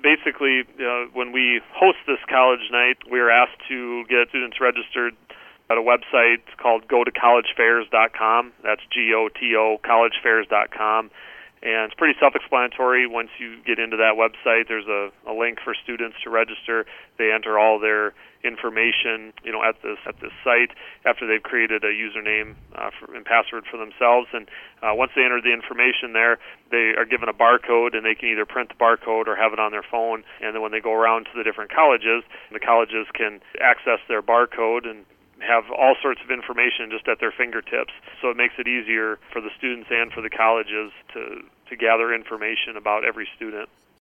basically, when we host this college night, we are asked to get students registered at a website called gotocollegefairs.com. That's GOTO, collegefairs.com. And it's pretty self-explanatory. Once you get into that website, there's a link for students to register. They enter all their information, at this site after they've created a username and password for themselves. And once they enter the information there, they are given a barcode, and they can either print the barcode or have it on their phone. And then when they go around to the different colleges, the colleges can access their barcode and have all sorts of information just at their fingertips. So it makes it easier for the students and for the colleges to gather information about every student.